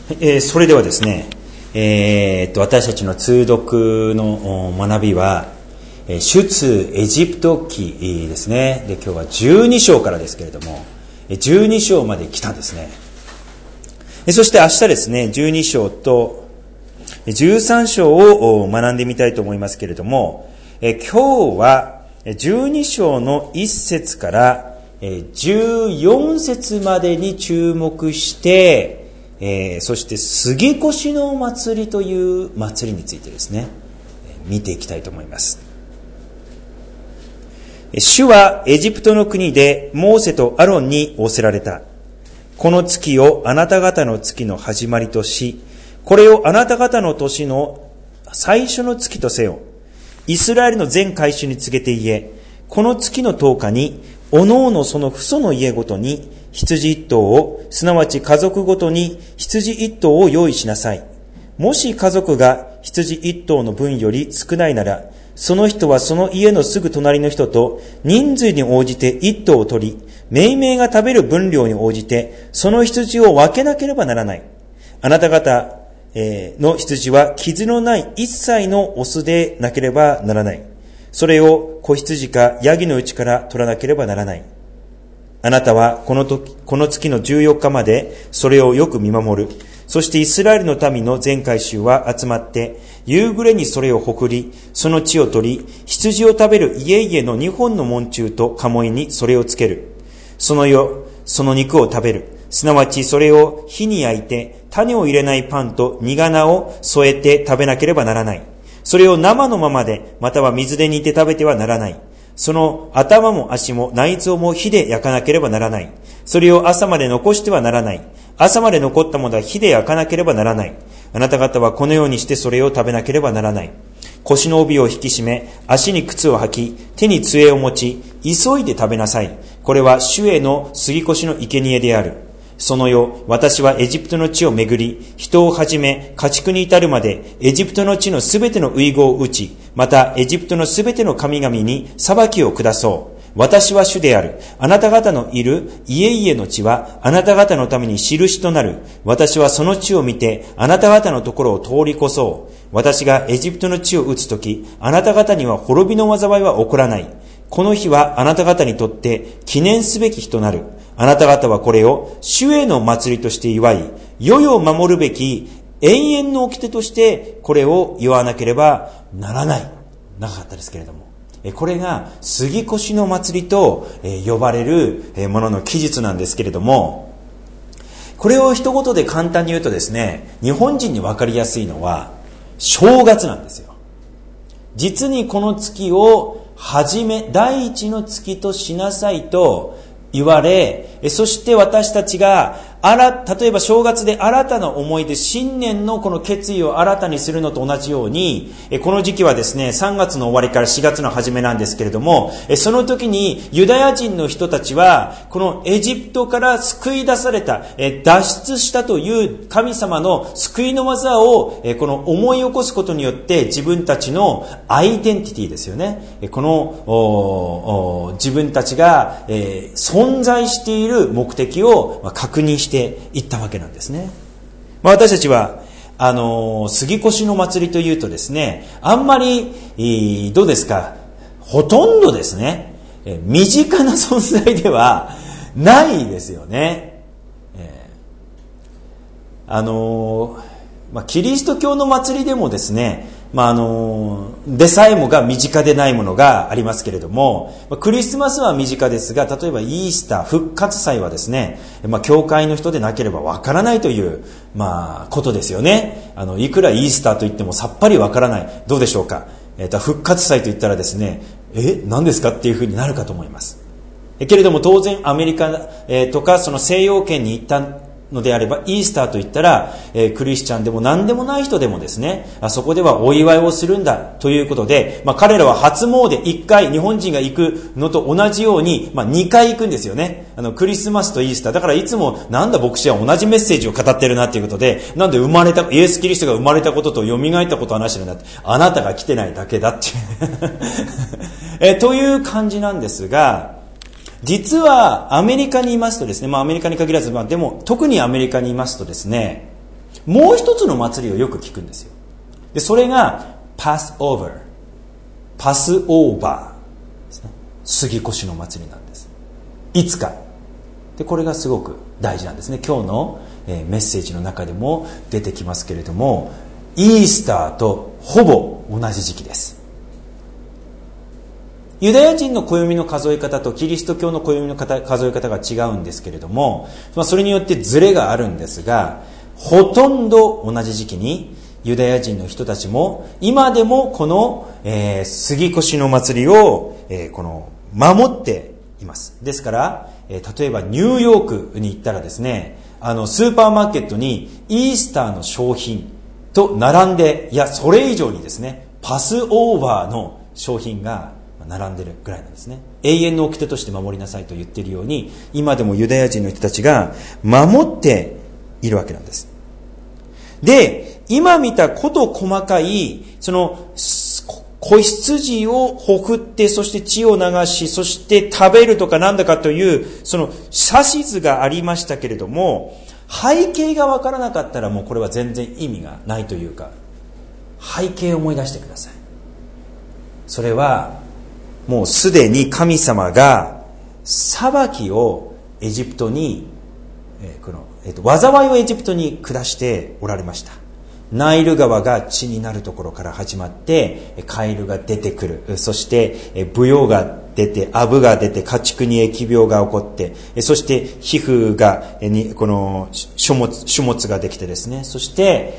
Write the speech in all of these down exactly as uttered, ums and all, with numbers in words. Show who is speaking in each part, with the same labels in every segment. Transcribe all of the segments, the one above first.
Speaker 1: えー、それではですね、えー、っと私たちの通読の学びは出エジプト記ですね。で、今日はじゅうに章からですけれども、じゅうに章まで来たんですね。そして明日ですね、じゅうに章とじゅうさん章を学んでみたいと思いますけれども、今日はじゅうに章のいっ節からじゅうよん節までに注目して、えー、そして杉越の祭りという祭りについてですね、見ていきたいと思います。主はエジプトの国でモーセとアロンに仰せられた。この月をあなた方の月の始まりとし、これをあなた方の年の最初の月とせよ。イスラエルの全会衆に告げて言え、この月のとおかに、おのおのその父祖の家ごとに羊一頭を、すなわち家族ごとに羊一頭を用意しなさい。もし家族が羊一頭の分より少ないなら、その人はその家のすぐ隣の人と人数に応じて一頭を取り、めいめいが食べる分量に応じてその羊を分けなければならない。あなた方の羊は傷のない一切のオスでなければならない。それを子羊かヤギのうちから取らなければならない。あなたはこの時、この月のじゅうよっかまでそれをよく見守る。そしてイスラエルの民の全会衆は集まって、夕暮れにそれをほくり、その血を取り、羊を食べる家々の二本の門柱と鴨居にそれをつける。その夜、その肉を食べる。すなわちそれを火に焼いて、種を入れないパンと煮仮を添えて食べなければならない。それを生のままで、または水で煮て食べてはならない。その頭も足も内臓も火で焼かなければならない。それを朝まで残してはならない。朝まで残ったものは火で焼かなければならない。あなた方はこのようにしてそれを食べなければならない。腰の帯を引き締め、足に靴を履き、手に杖を持ち、急いで食べなさい。これは主への杉越の生贄である。その夜、私はエジプトの地を巡り、人をはじめ家畜に至るまでエジプトの地のすべての遺語を打ち、またエジプトのすべての神々に裁きを下そう。私は主である。あなた方のいる家々の地はあなた方のために印となる。私はその地を見てあなた方のところを通り越そう。私がエジプトの地を打つとき、あなた方には滅びの災いは起こらない。この日はあなた方にとって記念すべき日となる。あなた方はこれを主への祭りとして祝い、世々を守るべき永遠の掟としてこれを言わなければならない。長かったですけれども、これが杉越の祭りと呼ばれるものの記述なんですけれども、これを一言で簡単に言うとですね、日本人に分かりやすいのは正月なんですよ。実にこの月をはじめ第一の月としなさいと言われ、そして私たちがあら例えば正月で新たな思いで新年のこの決意を新たにするのと同じように、この時期はですね、さんがつの終わりからしがつの初めなんですけれども、その時にユダヤ人の人たちはこのエジプトから救い出された、脱出したという神様の救いの技をこの思い起こすことによって自分たちのアイデンティティですよね、この自分たちが存在している目的を確認してしていったわけなんですね。まあ、私たちはあの杉越の祭りというとですね、あんまりどうですか、ほとんどですね、身近な存在ではないですよね。えー、あのまあ、キリスト教の祭りでもですね、まあ、あのでさえもが身近でないものがありますけれども、クリスマスは身近ですが、例えばイースター復活祭はですね、まあ、教会の人でなければわからないという、まあ、ことですよね。あのいくらイースターと言ってもさっぱりわからない。どうでしょうか。えーと、復活祭と言ったらですね、え何ですかっていうふうになるかと思います。けれども当然アメリカ、えー、とかその西洋圏に行ったのであれば、イースターといったら、えー、クリスチャンでも何でもない人でもですね、あそこではお祝いをするんだということで、まあ、彼らは初詣いっかい、日本人が行くのと同じように、まあ、にかい行くんですよね。あのクリスマスとイースターだから、いつもなんだ牧師は同じメッセージを語ってるなということで、なんで生まれたイエス・キリストが生まれたことと蘇ったことを話してるんだって、あなたが来てないだけだっていうえー、という感じなんですが、実はアメリカにいますとですね、まあアメリカに限らず、まあでも特にアメリカにいますとですね、 もう一つの祭りをよく聞くんですよ。でそれがパスオーバー、パスオーバーですね。杉越の祭りなんです。いつかで、これがすごく大事なんですね。今日の、えー、メッセージの中でも出てきますけれども、イースターとほぼ同じ時期です。ユダヤ人の暦の数え方とキリスト教の暦の数え方が違うんですけれども、まあ、それによってズレがあるんですが、ほとんど同じ時期にユダヤ人の人たちも今でもこの、えー、杉越の祭りを、えー、この守っています。ですから、えー、例えばニューヨークに行ったらですね、あのスーパーマーケットにイースターの商品と並んで、いやそれ以上にですね、パスオーバーの商品が並んでるぐらいなんですね。永遠の掟として守りなさいと言っているように、今でもユダヤ人の人たちが守っているわけなんです。で、今見たこと細かいその子羊をほふって、そして血を流し、そして食べるとかなんだかというその指図がありましたけれども、背景が分からなかったらもうこれは全然意味がないというか、背景を思い出してください。それはもうすでに神様が裁きをエジプトに、えー、この、えーと、災いをエジプトに下しておられました。ナイル川が血になるところから始まって、カエルが出てくる。そして、ブヨが出て、アブが出て、家畜に疫病が起こって、そして皮膚が、この書物、書物ができてですね、そして、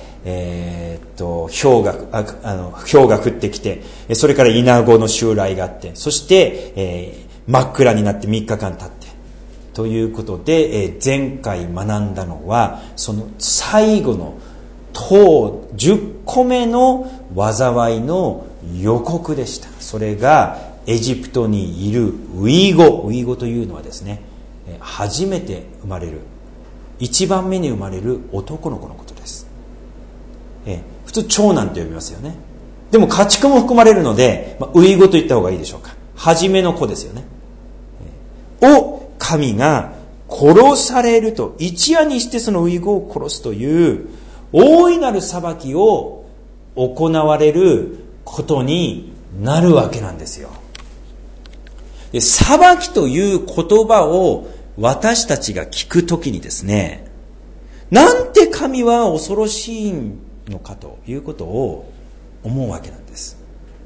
Speaker 1: えー、っと、氷が、ああの、氷が降ってきて、それからイナゴの襲来があって、そして、えー、真っ暗になってみっかかん経って、ということで、えー、前回学んだのは、その最後のとじゅっこめの災いの予告でした。それがエジプトにいるウイゴ、ウイゴというのはですね、初めて生まれる、一番目に生まれる男の子のことです。え普通長男と呼びますよね。でも家畜も含まれるので、まあ、ウイゴと言った方がいいでしょうか。初めの子ですよね。を神が殺されると、一夜にしてそのウイゴを殺すという大いなる裁きを行われることになるわけなんですよ。で、裁きという言葉を私たちが聞くときにですね、なんて神は恐ろしいのかということを思うわけなんです。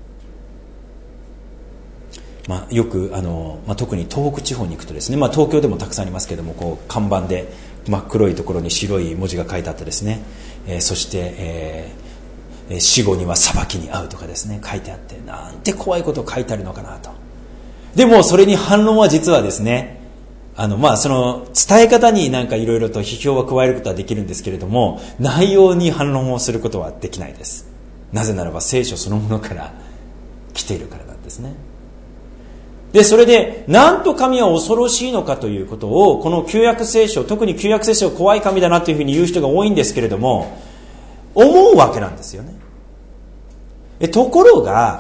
Speaker 1: まあ、よくあの、まあ、特に東北地方に行くとですね、まあ、東京でもたくさんありますけれども、こう看板で真っ黒いところに白い文字が書いてあってですね、えー、そして、えー、死後には裁きに遭うとかですね書いてあって、なんて怖いことを書いてあるのかなと。でもそれに反論は実はですね、あのまあその伝え方になんかいろいろと批評は加えることはできるんですけれども、内容に反論をすることはできないです。なぜならば聖書そのものから来ているからなんですね。で、それで、なんと神は恐ろしいのかということを、この旧約聖書、特に旧約聖書怖い神だなというふうに言う人が多いんですけれども、思うわけなんですよね。えところが、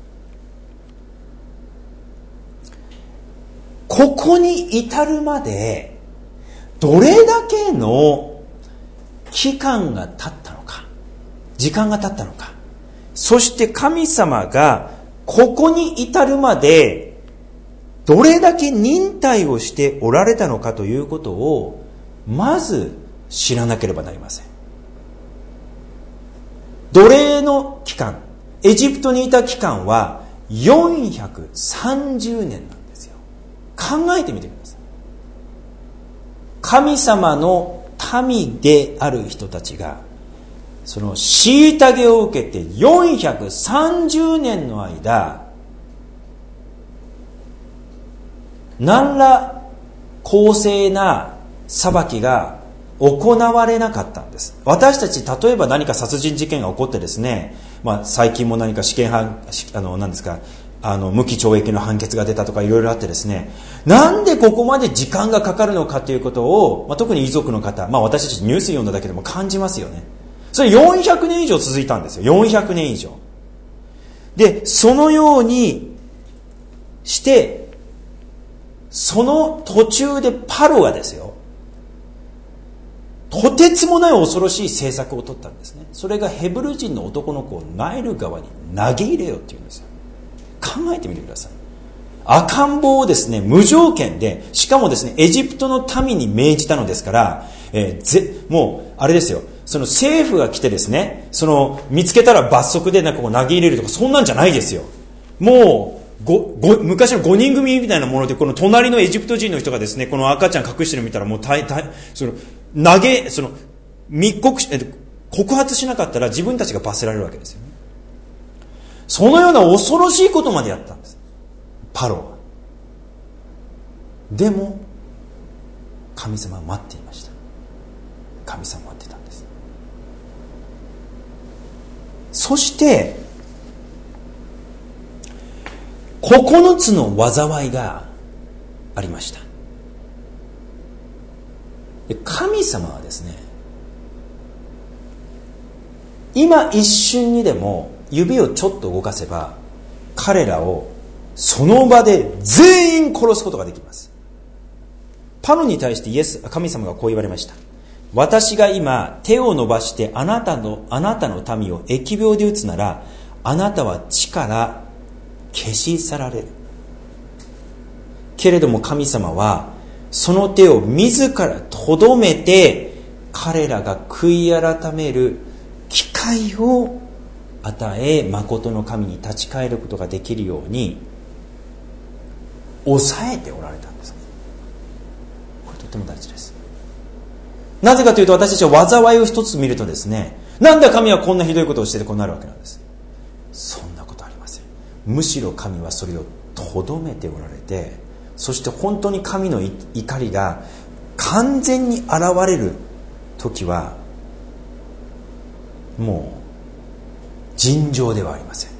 Speaker 1: ここに至るまで、どれだけの期間が経ったのか、時間が経ったのか、そして神様がここに至るまで、どれだけ忍耐をしておられたのかということをまず知らなければなりません。奴隷の期間、エジプトにいた期間はよんひゃくさんじゅうねんなんですよ。考えてみてください。神様の民である人たちがその虐げを受けてよんひゃくさんじゅうねんの間、何ら公正な裁きが行われなかったんです。私たち、例えば何か殺人事件が起こってですね、まあ、最近も何か試験判、あの何ですか、あの無期懲役の判決が出たとかいろいろあってですね、なんでここまで時間がかかるのかということを、まあ、特に遺族の方、まあ、私たちニュース読んだだけでも感じますよね。それよんひゃくねん以上続いたんですよ。よんひゃくねん以上で、そのようにしてその途中でパロがですよ、 とてつもない恐ろしい政策を取ったんですね。それがヘブル人の男の子をナイル川に投げ入れよって言うんですよ。考えてみてください。赤ん坊をですね、無条件で、しかもですね、エジプトの民に命じたのですから、えー、ぜもうあれですよ、その政府が来てですね、その見つけたら罰則でなんかこう投げ入れるとか、そんなんじゃないですよ。もうごご昔のごにん組みたいなもので、この隣のエジプト人の人がですね、この赤ちゃん隠してるの見たら、もう大大その投げその密告し告発しなかったら自分たちが罰せられるわけですよね。そのような恐ろしいことまでやったんです、パロは。でも神様は待っていました。神様は待ってたんです。そしてここのつの災いがありました。で、神様はですね、今一瞬にでも指をちょっと動かせば彼らをその場で全員殺すことができます。パロに対してイエス神様がこう言われました。私が今手を伸ばしてあなたのあなたの民を疫病で打つなら、あなたは地から消し去られる。けれども神様はその手を自らとどめて、彼らが悔い改める機会を与え、誠の神に立ち返ることができるように抑えておられたんです。これとても大事です。なぜかというと、私たちは災いを一つ見るとですね、なんだ神はこんなひどいことをしててこうなるわけなんです。そんなことありません。むしろ神はそれをとどめておられて、そして本当に神の怒りが完全に現れる時はもう尋常ではありません。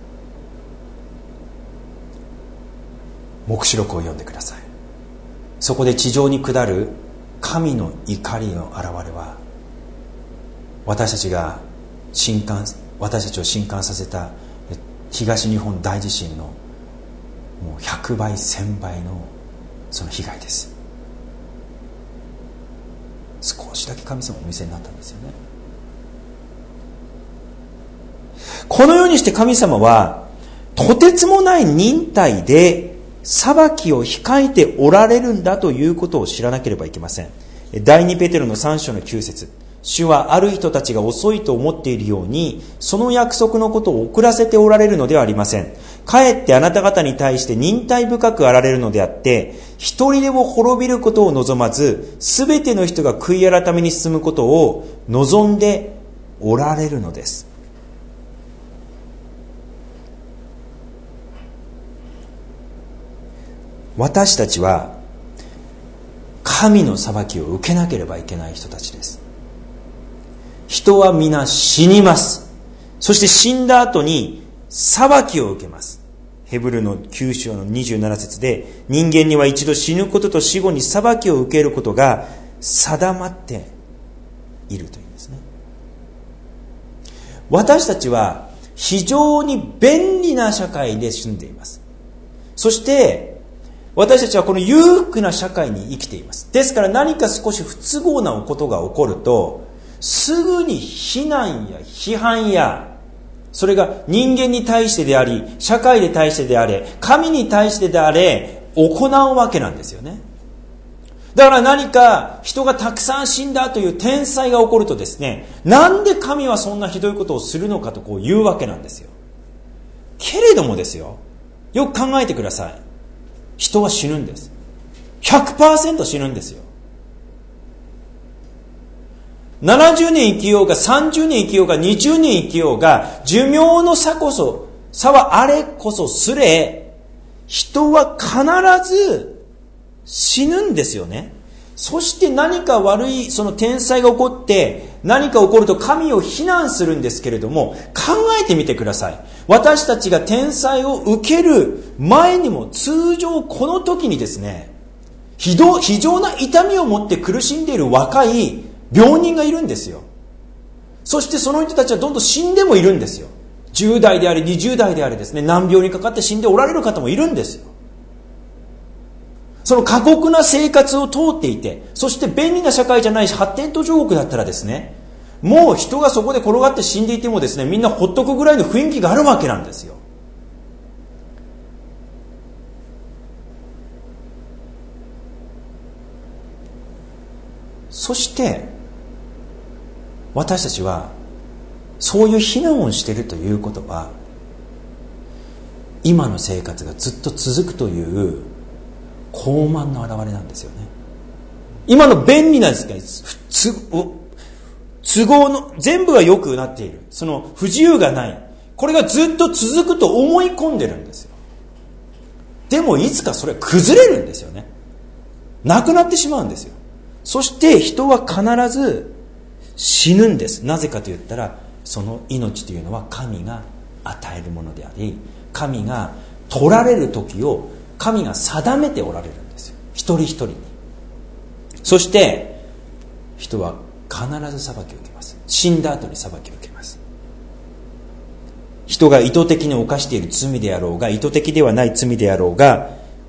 Speaker 1: 黙示録を読んでください。そこで地上に下る神の怒りの現れは、私たちが震撼私たちを震撼させた東日本大地震のもうひゃくばいせんばいのその被害です。少しだけ神様お見せになったんですよね。このようにして神様はとてつもない忍耐で裁きを控えておられるんだということを知らなければいけません。第二ペテロのさん章のきゅう節、主はある人たちが遅いと思っているように、その約束のことを遅らせておられるのではありません。かえってあなた方に対して忍耐深くあられるのであって、一人でも滅びることを望まず、すべての人が悔い改めに進むことを望んでおられるのです。私たちは神の裁きを受けなければいけない人たちです。人は皆死にます。そして死んだ後に裁きを受けます。ヘブルのきゅう章のにじゅうなな節で、人間には一度死ぬことと死後に裁きを受けることが定まっているというんですね。私たちは非常に便利な社会で住んでいます。そして私たちはこの裕福な社会に生きています。ですから何か少し不都合なことが起こると、すぐに非難や批判や、それが人間に対してであり、社会に対してであれ、神に対してであれ、行うわけなんですよね。だから何か人がたくさん死んだという天災が起こるとですね、なんで神はそんなひどいことをするのかとこう言うわけなんですよ。けれどもですよ、よく考えてください。人は死ぬんです。 ひゃくパーセント 死ぬんですよ。ななじゅうねん生きようがさんじゅうねん生きようがにじゅうねん生きようが、寿命の差こそ差はあれこそすれ、人は必ず死ぬんですよね。そして何か悪いその天災が起こって何か起こると神を非難するんですけれども、考えてみてください。私たちが天災を受ける前にも通常この時にですね、非常、非常な痛みを持って苦しんでいる若い病人がいるんですよ。そしてその人たちはどんどん死んでもいるんですよ。じゅう代であれにじゅう代であれですね、難病にかかって死んでおられる方もいるんですよ。 その過酷な生活を通っていて、そして便利な社会じゃないし発展途上国だったらですね、もう人がそこで転がって死んでいてもですね、みんなほっとくぐらいの雰囲気があるわけなんですよ。そして私たちはそういう非難をしているということは、今の生活がずっと続くという傲慢の表れなんですよね。今の便利なですか、都合の全部が良くなっている、その不自由がない、これがずっと続くと思い込んでるんですよ。でもいつかそれは崩れるんですよね。なくなってしまうんですよ。そして人は必ず死ぬんです。なぜかと言ったら、その命というのは神が与えるものであり、神が取られる時を神が定めておられるんですよ、一人一人に。そして人は必ず裁きを受けます。死んだ後に裁きを受けます。人が意図的に犯している罪であろうが、意図的ではない罪であろうが、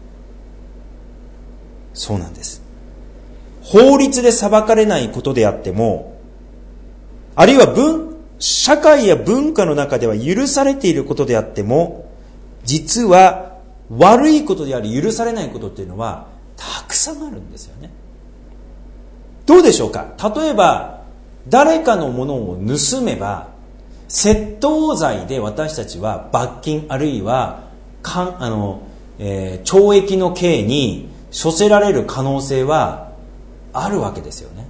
Speaker 1: そうなんです。法律で裁かれないことであっても、あるいは文社会や文化の中では許されていることであっても、実は悪いことであり許されないことっていうのはたくさんあるんですよね。どうでしょうか。例えば誰かのものを盗めば、窃盗罪で私たちは罰金あるいはかんあの、えー、懲役の刑に処せられる可能性はあるわけですよね。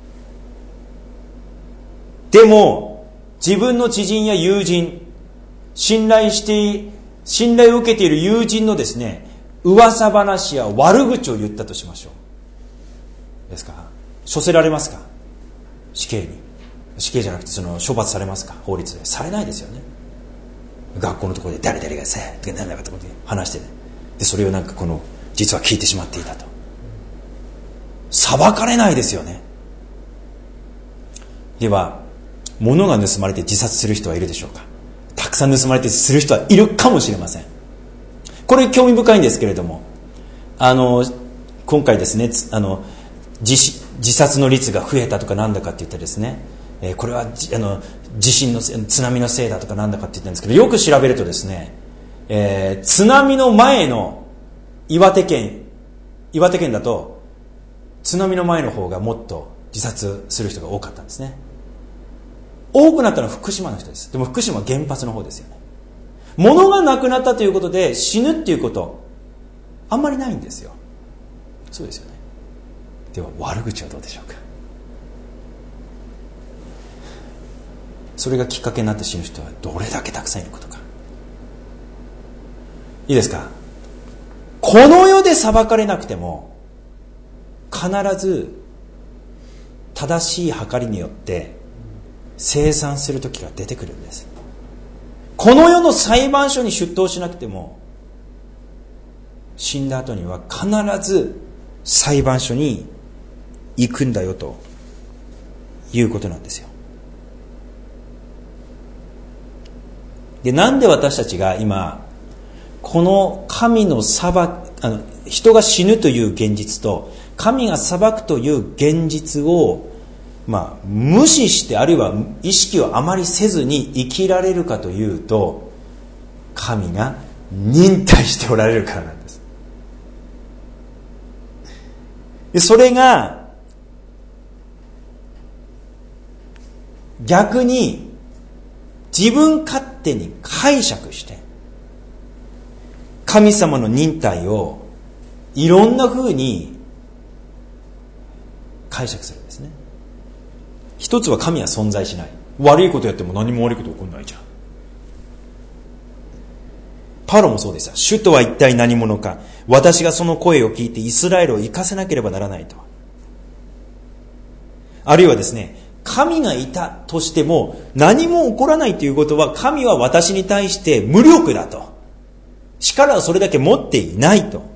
Speaker 1: でも自分の知人や友人、信頼して信頼を受けている友人のですね、噂話や悪口を言ったとしましょう。ですから、処せられますか？死刑に。死刑じゃなくてその処罰されますか？法律で。されないですよね。学校のところで誰々がさ、何だかと話してね。で、それをなんかこの、実は聞いてしまっていたと。裁かれないですよね。では、物が盗まれて自殺する人はいるでしょうか？たくさん盗まれてする人はいるかもしれません。これ興味深いんですけれども、あの今回ですね、あの 自, 自殺の率が増えたとかなんだかって言ってですね、えー、これはあの地震の津波のせいだとかなんだかって言ってるんですけど、よく調べるとですね、えー、津波の前の岩手県岩手県だと津波の前の方がもっと自殺する人が多かったんですね。多くなったのは福島の人です。でも福島は原発の方ですよね。物がなくなったということで死ぬっていうことあんまりないんですよ。そうですよね。では悪口はどうでしょうか。それがきっかけになって死ぬ人はどれだけたくさんいることか。いいですか。この世で裁かれなくても必ず正しい計りによって清算する時が出てくるんです。この世の裁判所に出頭しなくても、死んだ後には必ず裁判所に行くんだよということなんですよ。で、なんで私たちが今この神の裁く、あの人が死ぬという現実と神が裁くという現実をまあ、無視して、あるいは意識をあまりせずに生きられるかというと、神が忍耐しておられるからなんです。で、それが逆に自分勝手に解釈して神様の忍耐をいろんな風に解釈するんですね。一つは神は存在しない。悪いことやっても何も悪いこと起こんないじゃん。パロもそうでした。主とは一体何者か。私がその声を聞いてイスラエルを生かせなければならないと。あるいはですね、神がいたとしても何も起こらないということは、神は私に対して無力だと。力をそれだけ持っていないと。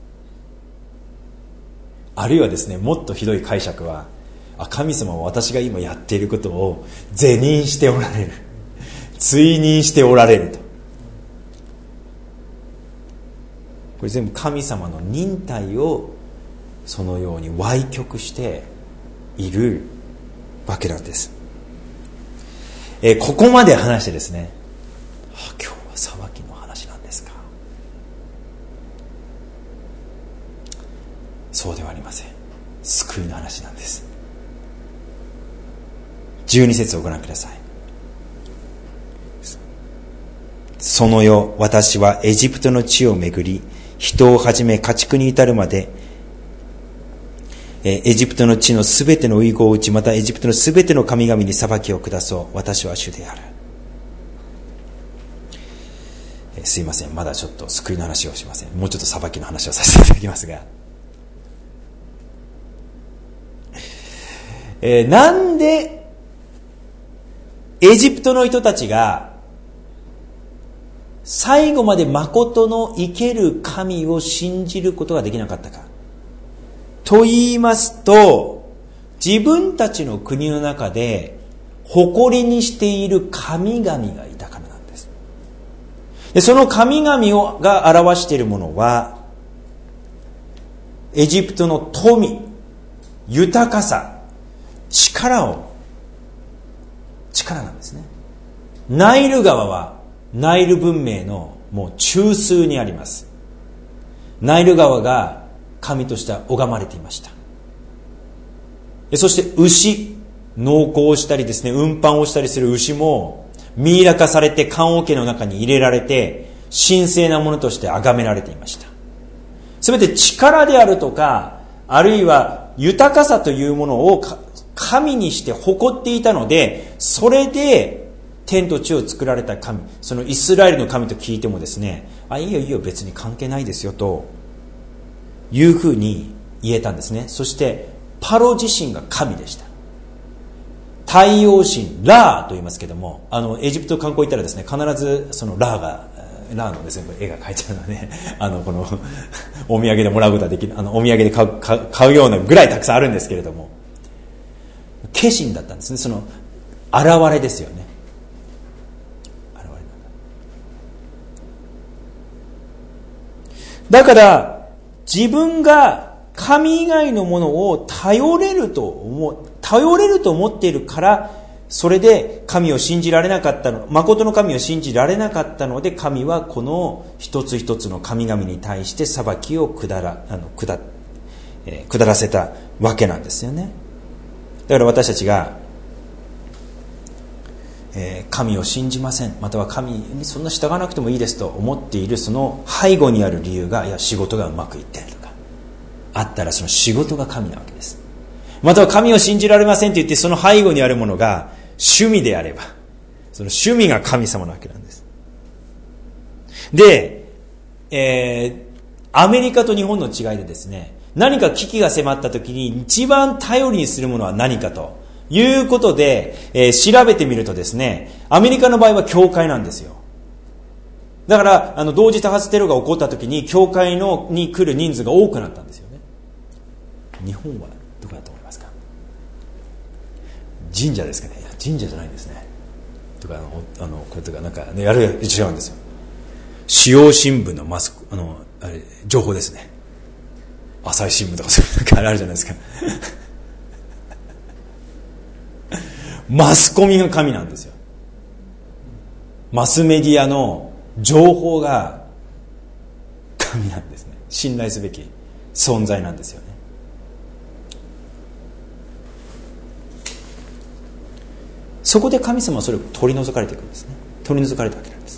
Speaker 1: あるいはですね、もっとひどい解釈は、神様は私が今やっていることを是認しておられる、追認しておられると。 れ全部神様の忍耐をそのように歪曲しているわけなんです。えー、ここまで話してですね、あ、今日は裁きの話なんですか。そうではありません。救いの話なんです。じゅうに節をご覧ください。その夜、私はエジプトの地を巡り、人をはじめ家畜に至るまで、エジプトの地のすべての遺言を打ち、またエジプトのすべての神々に裁きを下そう。私は主である。えすいません、まだちょっと救いの話をしません。もうちょっと裁きの話をさせていただきますが、えー、なんでエジプトの人たちが最後まで誠の生ける神を信じることができなかったかと言いますと、自分たちの国の中で誇りにしている神々がいたからなんです。で、その神々をが表しているものは、エジプトの富、豊かさ、力を力なんですね。ナイル川はナイル文明のもう中枢にあります。ナイル川が神として拝まれていました。そして牛、農耕をしたりですね、運搬をしたりする牛もミイラ化されて棺桶の中に入れられて神聖なものとして崇められていました。すべて力であるとか、あるいは豊かさというものを神にして誇っていたので、それで天と地を作られた神、そのイスラエルの神と聞いてもですね、あ、いいよいいよ、別に関係ないですよというふうに言えたんですね。そしてパロ自身が神でした。太陽神ラーと言いますけども、あのエジプト観光行ったらですね、必ずそのラーがラーのですね、絵が描いてあるので、あのこのお土産でもらうことができる、あのお土産で買う、買う、買うようなぐらいたくさんあるんですけれども、化身だったんですね。その現れですよね。現れなんだ。だから自分が神以外のものを頼れると思う、頼れると思っているから、それで神を信じられなかったの、誠の神を信じられなかったので、神はこの一つ一つの神々に対して裁きを下ら、あの下、えー、下らせたわけなんですよね。だから私たちが、えー、神を信じません、または神にそんな従わなくてもいいですと思っているその背後にある理由が、いや仕事がうまくいっているとかあったら、その仕事が神なわけです。または神を信じられませんと言って、その背後にあるものが趣味であれば、その趣味が神様なわけなんです。で、えー、アメリカと日本の違いでですね、何か危機が迫った時に一番頼りにするものは何かということで、えー、調べてみるとですね、アメリカの場合は教会なんですよ。だからあの同時多発テロが起こった時に教会のに来る人数が多くなったんですよね。日本はどこだと思いますか？神社ですかね。いや神社じゃないですね。とかあのあのこれとかなんかね、あるいは違うんですよ。主要新聞のマスあのあれ情報ですね。朝日新聞とかそういうのがあるじゃないですか。マスコミが神なんですよ。マスメディアの情報が神なんですね。信頼すべき存在なんですよね。そこで神様はそれを取り除かれていくんですね。取り除かれたわけなんです。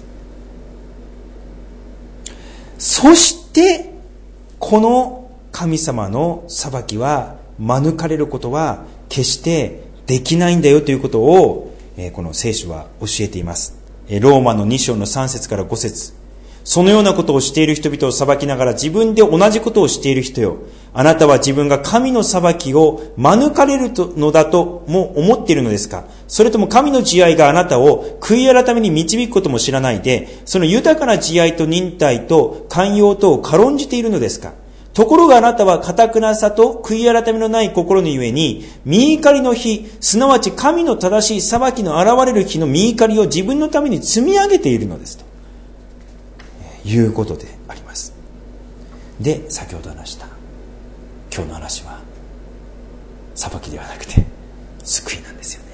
Speaker 1: そしてこの神様の裁きは免れることは決してできないんだよということを、えー、この聖書は教えています。ローマのに章のさん節からご節、そのようなことをしている人々を裁きながら自分で同じことをしている人よ、あなたは自分が神の裁きを免れるのだとも思っているのですか？それとも神の慈愛があなたを悔い改めに導くことも知らないで、その豊かな慈愛と忍耐と寛容とを軽んじているのですか？ところがあなたは堅くなさと悔い改めのない心のゆえに、御怒りの日、すなわち神の正しい裁きの現れる日の御怒りを自分のために積み上げているのですということであります。 で、先ほど話した今日の話は裁きではなくて救いなんですよね。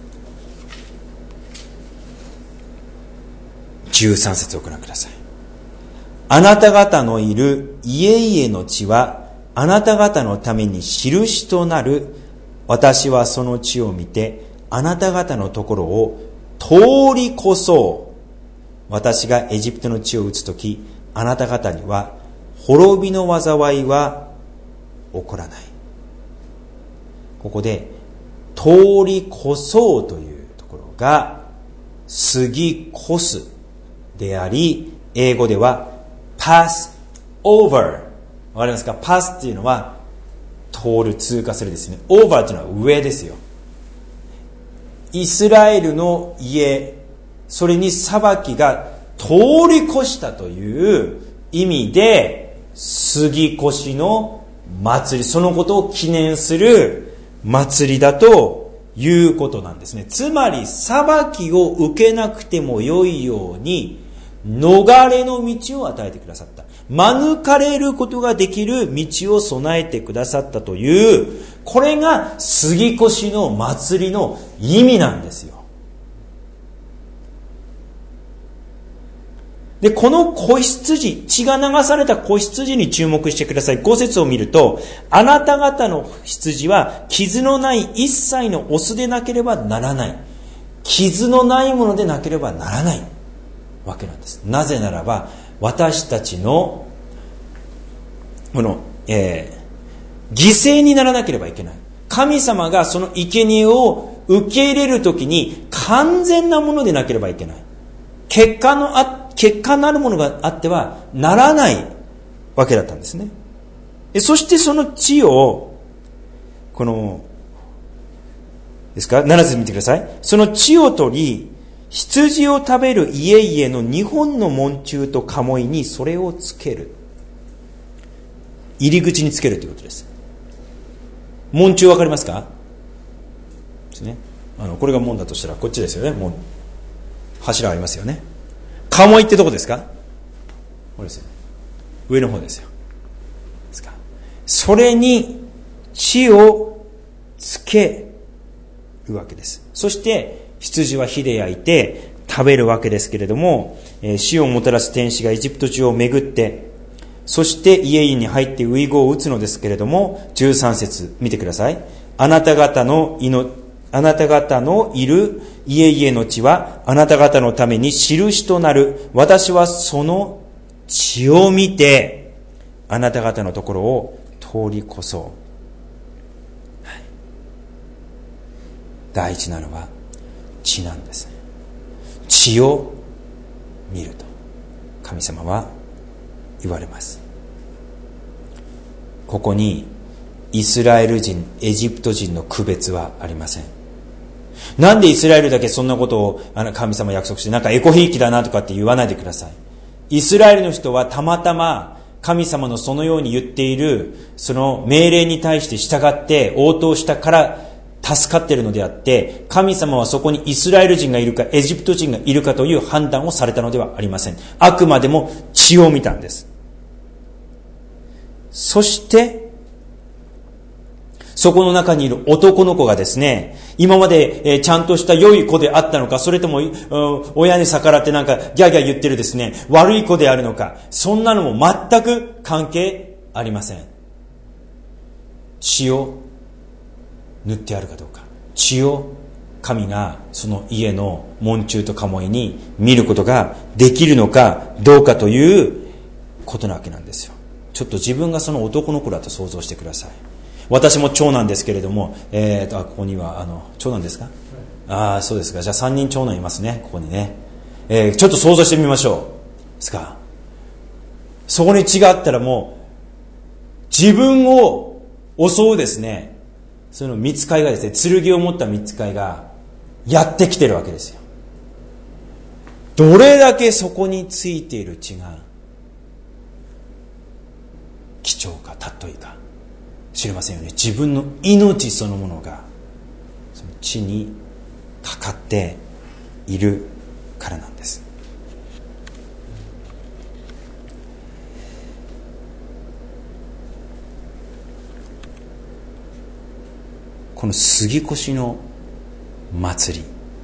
Speaker 1: じゅうさん節をご覧ください。あなた方のいる家々の地はあなた方のために印となる。私はその地を見てあなた方のところを通り越そう。私がエジプトの地を打つとき、あなた方には滅びの災いは起こらない。ここで通り越そうというところが過ぎ越すであり、英語では pass over。 わかりますか？ pass っていうのは通る、通過するですね。 over っていうのは上ですよ。イスラエルの家、それに裁きが通り越したという意味で、過ぎ越しの祭り、そのことを記念する祭りだということなんですね。つまり裁きを受けなくても良いように逃れの道を与えてくださった。免れることができる道を備えてくださったという、これが過ぎ越しの祭りの意味なんですよ。で、この子羊、血が流された子羊に注目してください。ご節を見ると、あなた方の羊は傷のない一切のオスでなければならない。傷のないものでなければならないわけなんです。なぜならば、私たちのこの、えー、犠牲にならなければいけない。神様がその生贄を受け入れるときに完全なものでなければいけない。結果のあ、結果なるものがあってはならないわけだったんですね。そしてその地を、この、ですか、なな節見てください。その地を取り、羊を食べる家々の日本の門柱と鴨居にそれをつける。入り口につけるということです。門柱わかりますか？ですね。あのこれが門だとしたらこっちですよね。門、柱ありますよね。鴨居ってどこですか？これですよね。上の方ですよ。ですか。それに血をつけるわけです。そして羊は火で焼いて食べるわけですけれども、えー、死をもたらす天使がエジプト中を巡って、そして家々に入って遺語を打つのですけれども、じゅうさん節見てください。あなた方のいのあなた方のいる家々の地はあなた方のために印となる。私はその血を見てあなた方のところを通り越そう。はい、第一なのは血なんですね。血を見ると神様は言われます。ここにイスラエル人、エジプト人の区別はありません。なんでイスラエルだけそんなことをあの神様約束して、なんかエコひいきだなとかって言わないでください。イスラエルの人はたまたま神様のそのように言っているその命令に対して従って応答したから助かっているのであって、神様はそこにイスラエル人がいるかエジプト人がいるかという判断をされたのではありません。あくまでも血を見たんです。そしてそこの中にいる男の子がですね、今まで、えー、ちゃんとした良い子であったのか、それとも、うん、親に逆らってなんかギャーギャー言ってるですね、悪い子であるのか、そんなのも全く関係ありません。血を塗ってあるかどうか、血を神がその家の門柱と鴨居に見ることができるのかどうかということなわけなんですよ。ちょっと自分がその男の子だと想像してください。私も長男ですけれども、えーと、あ、ここには、あの、長男ですか？はい、ああ、そうですか。じゃあさんにん長男いますね、ここにね。えー、ちょっと想像してみましょう。ですか。そこに血があったらもう、自分を襲うですね、その御使いがですね、剣を持った御使いがやってきてるわけですよ。どれだけそこについている血が貴重か尊いか知りませんよね。自分の命そのものがその血にかかっているからなんです。 この杉越の祭り、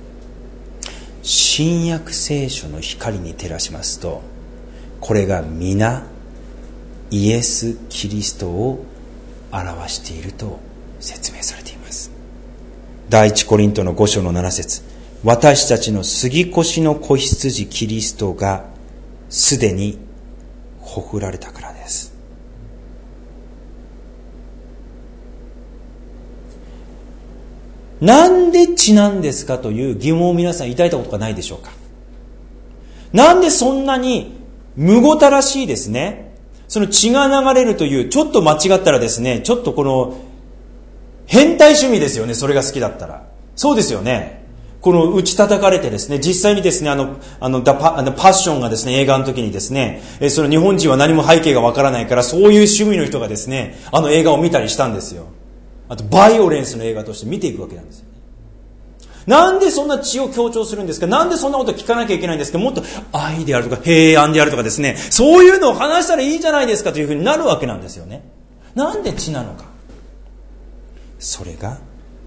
Speaker 1: 新約聖書の光に照らしますと、これが皆イエス・キリストを表していると説明されています。第一コリントのご章のなな節、私たちの杉越の子羊キリストがすでにほふられたからです。なんで血なんですかという疑問を皆さん抱いたことがないでしょうか。なんでそんなにむごたらしいですね、その血が流れるという、ちょっと間違ったらですね、ちょっとこの変態趣味ですよね。それが好きだったら。そうですよね。この打ち叩かれてですね、実際にですね、あの、あの、ダパ、あのパッションがですね、映画の時にですね、えその日本人は何も背景がわからないから、そういう趣味の人がですね、あの映画を見たりしたんですよ。あと、バイオレンスの映画として見ていくわけなんですよね。なんでそんな血を強調するんですか？なんでそんなこと聞かなきゃいけないんですか？もっと愛であるとか平安であるとかですね、そういうのを話したらいいじゃないですかというふうになるわけなんですよね。なんで血なのか。それが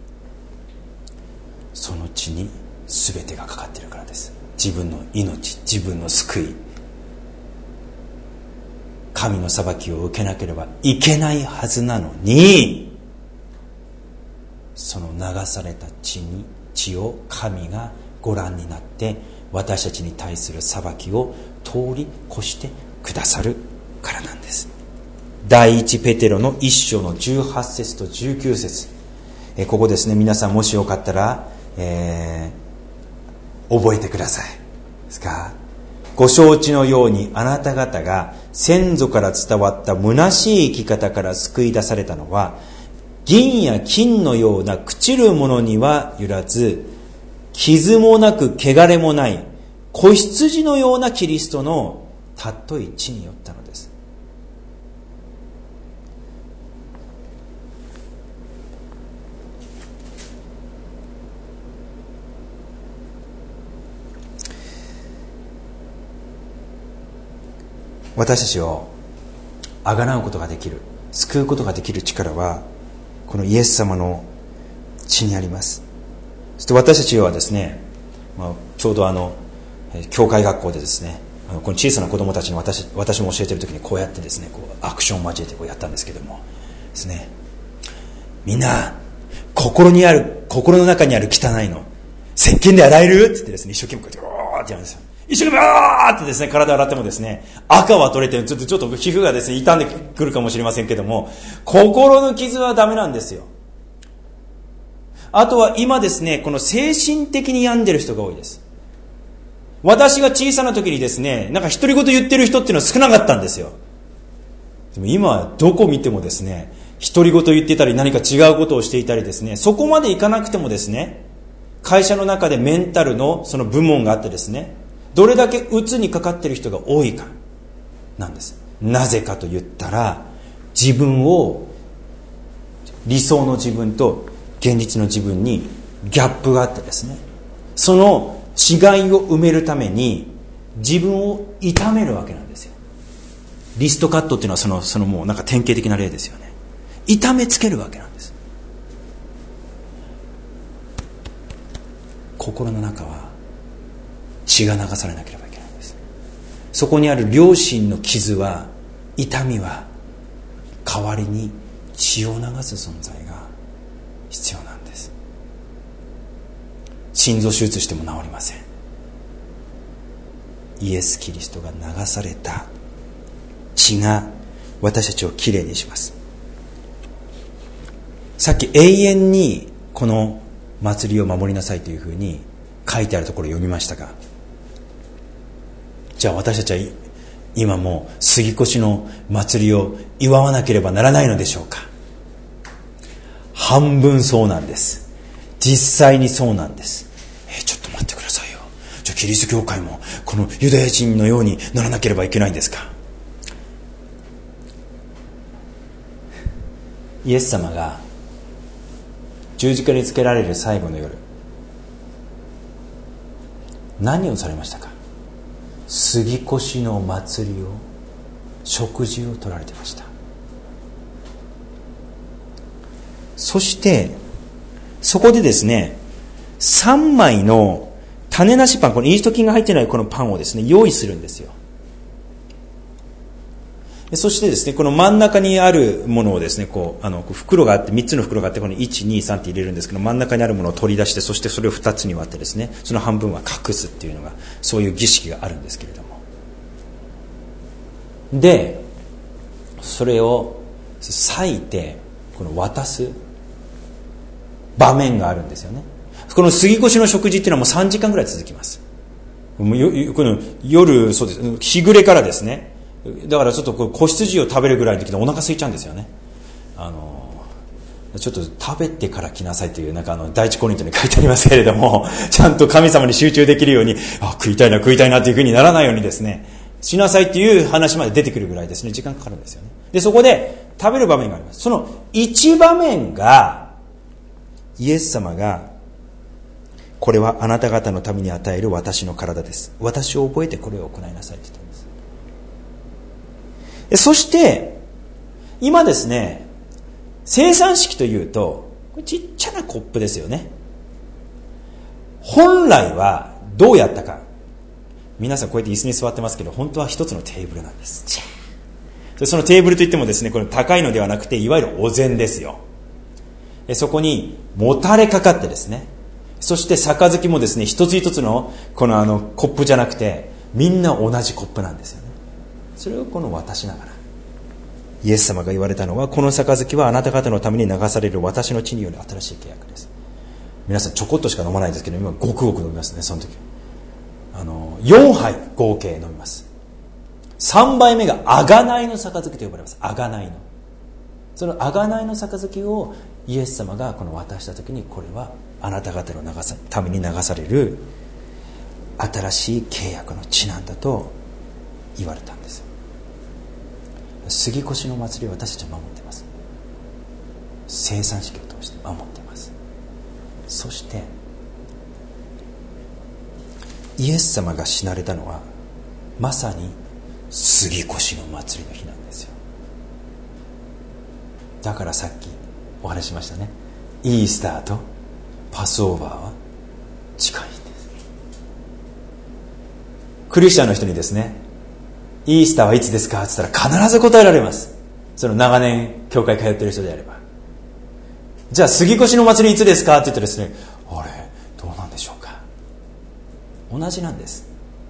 Speaker 1: その血に全てがかかっているからです。自分の命、自分の救い、神の裁きを受けなければいけないはずなのに、その流された血に血を神がご覧になって私たちに対する裁きを通り越してくださるからなんです。第一ペテロの一章のじゅうはち節とじゅうきゅう節、えここですね、皆さんもしよかったら、えー、覚えてください。ですか？ご承知のようにあなた方が先祖から伝わった虚しい生き方から救い出されたのは、銀や金のような朽ちるものには揺らず、傷もなく汚れもない子羊のようなキリストの尊い血によったのです。私たちをあがなうことができる、救うことができる力はこのイエス様の血にあります。そして私たちはですね、まあ、ちょうどあの教会学校でですね、この小さな子供たちに 私, 私も教えている時にこうやってですね、こうアクションを交えてこうやったんですけどもですね、みんな心にある心の中にある汚いの石鹸で洗えるって言ってですね、一生懸命こうやっておーってやるんですよ。一生懸命あーってですね、体洗ってもですね、赤は取れてちょっとちょっと皮膚がですね傷んでくるかもしれませんけども、心の傷はダメなんですよ。あとは今ですね、この精神的に病んでる人が多いです。私が小さな時にですね、なんか独り言言ってる人っていうのは少なかったんですよ。でも今はどこ見てもですね、独り言言ってたり何か違うことをしていたりですね、そこまでいかなくてもですね、会社の中でメンタルのその部門があってですね、どれだけ鬱にかかっている人が多いかなんです。なぜかと言ったら、自分を理想の自分と現実の自分にギャップがあってですね、その違いを埋めるために自分を痛めるわけなんですよ。リストカットっていうのはその、そのもうなんか典型的な例ですよね。痛めつけるわけなんです。心の中は血が流されなければいけないんです。そこにある良心の傷は、痛みは代わりに血を流す存在が必要なんです。心臓手術しても治りません。イエス・キリストが流された血が私たちをきれいにします。さっき永遠にこの祭りを守りなさいというふうに書いてあるところを読みましたが、じゃあ私たちは今も杉越の祭りを祝わなければならないのでしょうか。半分そうなんです。実際にそうなんです。えちょっと待ってくださいよ。じゃあキリスト教会もこのユダヤ人のようにならなければいけないんですか。イエス様が十字架につけられる最後の夜、何をされましたか。杉越の祭りを、食事を取られていました。そしてそこでですね、さんまいの種なしパン、このイースト菌が入ってないこのパンをですね、用意するんですよ。そしてですね、この真ん中にあるものをですね、こう、あの、袋があって、みっつの袋があって、このいち、に、さんって入れるんですけど、真ん中にあるものを取り出して、そしてそれをふたつに割ってですね、その半分は隠すっていうのが、そういう儀式があるんですけれども。で、それを裂いて、この渡す場面があるんですよね。この杉越の食事っていうのはもうさんじかんぐらい続きます。もうよこの夜、そうです、日暮れからですね、だからちょっとこう子羊を食べるぐらいの時にお腹空いちゃうんですよね。あのちょっと食べてから来なさいという、なんかあの第一コリントに書いてありますけれども、ちゃんと神様に集中できるように、あ、食いたいな食いたいなというふうにならないようにですね、しなさいっていう話まで出てくるぐらいですね、時間かかるんですよね。で、そこで食べる場面があります。その一場面が、イエス様が、これはあなた方のために与える私の体です。私を覚えてこれを行いなさいって言ったんです。そして、今ですね、生産式というと、これちっちゃなコップですよね。本来はどうやったか。皆さんこうやって椅子に座ってますけど、本当は一つのテーブルなんです。そのテーブルといってもですね、これ高いのではなくて、いわゆるお膳ですよ。そこにもたれかかってですね、そして杯もですね、一つ一つのこのあのコップじゃなくて、みんな同じコップなんですよね。それをこの渡しながら、イエス様が言われたのは、この杯はあなた方のために流される私の血による新しい契約です。皆さんちょこっとしか飲まないんですけど、今ごくごく飲みますね。その時あのよんはい合計飲みます。さんばいめが贖いの杯と呼ばれます。贖いのその贖いの杯をイエス様がこの渡した時に、これはあなた方の流さために流される新しい契約の血なんだと言われたんです。杉越の祭りを私たちは守っています。生産式を通して守っています。そしてイエス様が死なれたのはまさに杉越の祭りの日なんですよ。だからさっきお話ししましたね、イースターとパスオーバーは近いんです。クリスチャンの人にですね、イースターはいつですかって言ったら必ず答えられます。その長年教会通っている人であれば。じゃあ杉越の祭りいつですかって言ったらですね、あれどうなんでしょうか。同じなんです。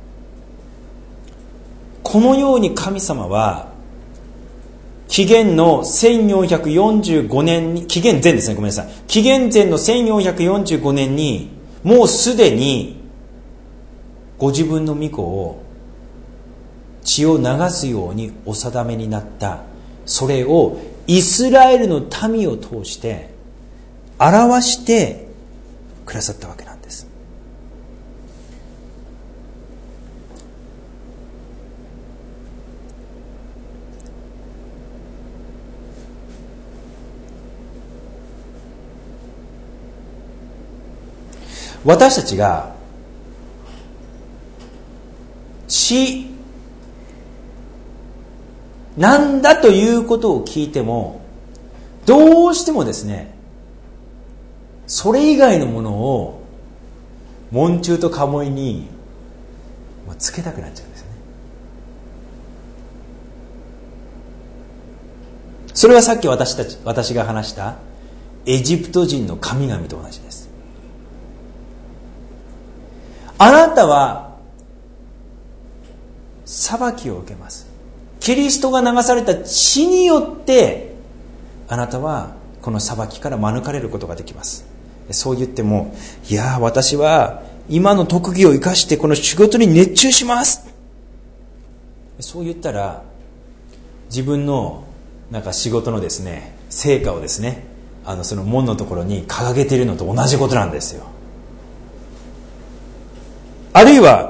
Speaker 1: このように神様は紀元のせんよんひゃくよんじゅうごねんに、紀元前ですね、ごめんなさい、紀元前のせんよんひゃくよんじゅうごねんにもうすでにご自分の御子を血を流すようにお定めになった、それをイスラエルの民を通して表してくださったわけなんです。私たちが血なんだということを聞いても、どうしてもですね、それ以外のものを門中と鴨居につけたくなっちゃうんですよね。それはさっき私たち私が話したエジプト人の神々と同じです。あなたは裁きを受けます。キリストが流された血によってあなたはこの裁きから免れることができます。そう言っても、いや私は今の特技を生かしてこの仕事に熱中します、そう言ったら自分のなんか仕事のですね成果をですね、あのその門のところに掲げているのと同じことなんですよ。あるいは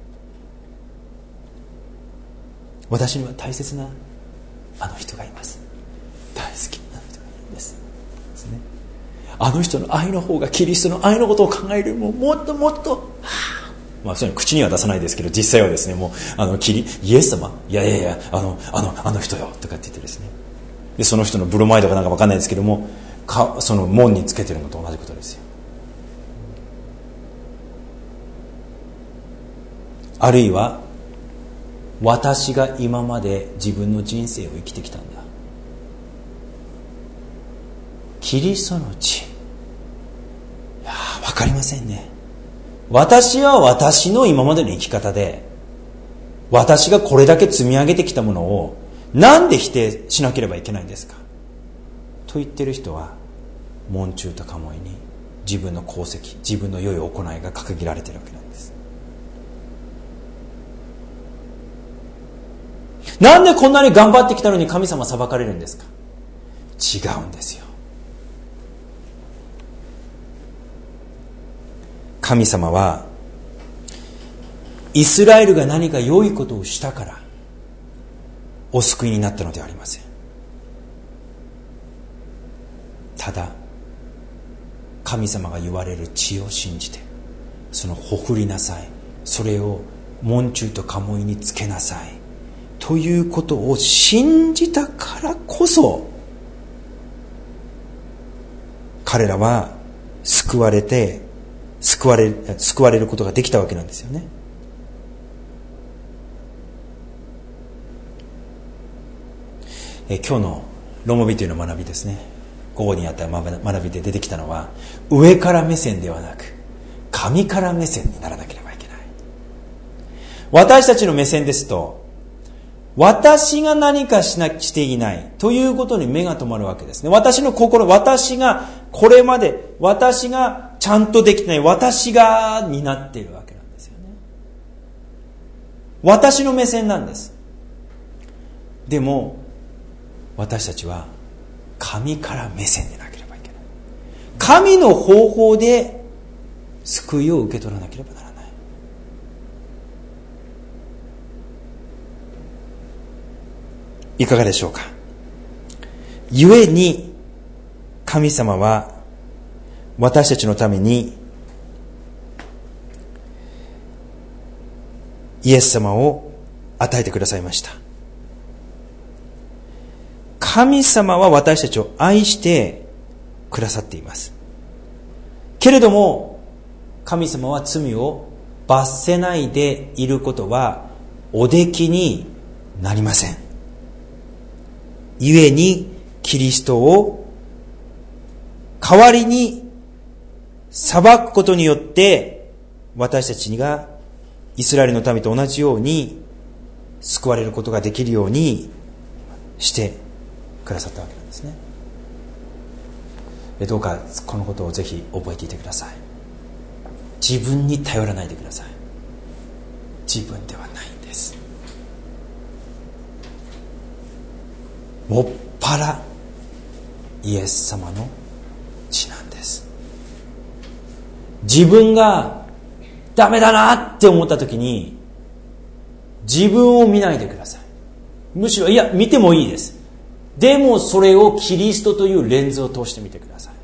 Speaker 1: 私には大切なあの人がいます、大好きなあの人がいるんですですね。あの人の愛の方がキリストの愛のことを考えるよりももっともっと、はあ、まあそういうの口には出さないですけど、実際はですね、もうあのキリイエス様、いやいやいや、あのあのあの人よとかって言ってですね、でその人のブロマイドかなんか分かんないですけども、 かその門につけてるのと同じことですよ。あるいは私が今まで自分の人生を生きてきたんだ、キリストの血、いや分かりませんね。私は私の今までの生き方で、私がこれだけ積み上げてきたものをなんで否定しなければいけないんですかと言っている人は、門中とカモイに自分の功績、自分の良い行いが掲げられているわけなんです。なんでこんなに頑張ってきたのに神様裁かれるんですか。違うんですよ。神様はイスラエルが何か良いことをしたからお救いになったのではありません。ただ神様が言われる血を信じて、そのほふりなさい、それを門中とカモイにつけなさいということを信じたからこそ、彼らは救われて救われる、救われることができたわけなんですよね。え今日のロモビというの学びですね、午後にあった学びで出てきたのは、上から目線ではなく神から目線にならなければいけない。私たちの目線ですと、私が何かしなしていないということに目が留まるわけですね。私の心、私がこれまで私がちゃんとできてない、私がになっているわけなんですよね。私の目線なんです。でも私たちは神から目線でなければいけない。神の方法で救いを受け取らなければならない。いかがでしょうか。故に神様は私たちのためにイエス様を与えてくださいました。神様は私たちを愛してくださっています。けれども神様は罪を罰せないでいることはおできになりません。故にキリストを代わりに裁くことによって、私たちがイスラエルの民と同じように救われることができるようにしてくださったわけなんですね。どうかこのことをぜひ覚えていてください。自分に頼らないでください。自分ではないんです。もっぱらイエス様の血なんです。自分がダメだなって思った時に自分を見ないでください。むしろいや見てもいいです。でもそれをキリストというレンズを通してみてくださ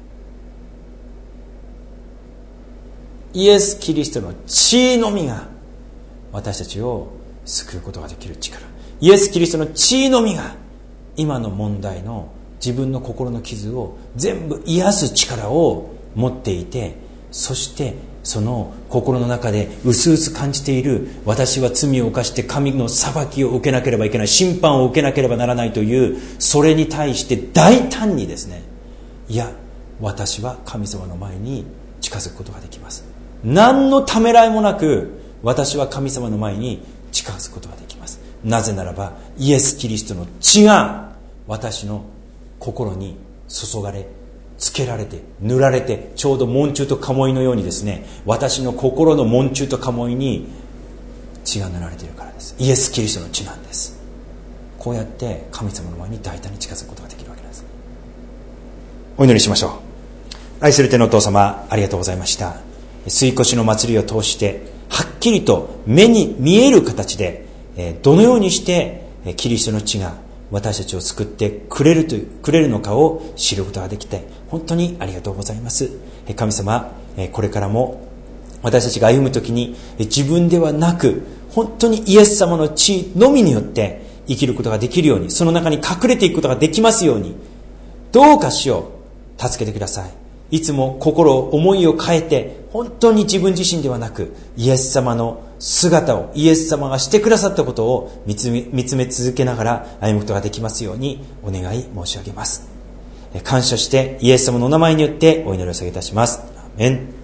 Speaker 1: い。イエス・キリストの血のみが私たちを救うことができる力。イエス・キリストの血のみが今の問題の自分の心の傷を全部癒す力を持っていて、そしてその心の中で薄々感じている私は罪を犯して神の裁きを受けなければいけない、審判を受けなければならないという、それに対して大胆にですね、いや私は神様の前に近づくことができます。何のためらいもなく私は神様の前に近づくことができます。なぜならばイエス・キリストの血が私の心に注がれつけられて塗られて、ちょうど門中とカモイのようにですね、私の心の門中とカモイに血が塗られているからです。イエス・キリストの血なんです。こうやって神様の前に大胆に近づくことができるわけです。お祈りしましょう。愛する天のお父様、ありがとうございました。吸い越の祭りを通してはっきりと目に見える形でどのようにしてキリストの血が私たちを救ってくれるというくれるのかを知ることができて本当にありがとうございます。神様、これからも私たちが歩むときに自分ではなく本当にイエス様の血のみによって生きることができるように、その中に隠れていくことができますように、どうかしよう助けてください。いつも心を思いを変えて、本当に自分自身ではなくイエス様の姿を、イエス様がしてくださったことを見つめ、見つめ続けながら歩むことができますようにお願い申し上げます。感謝してイエス様のお名前によってお祈りを下げいたします。アーメン。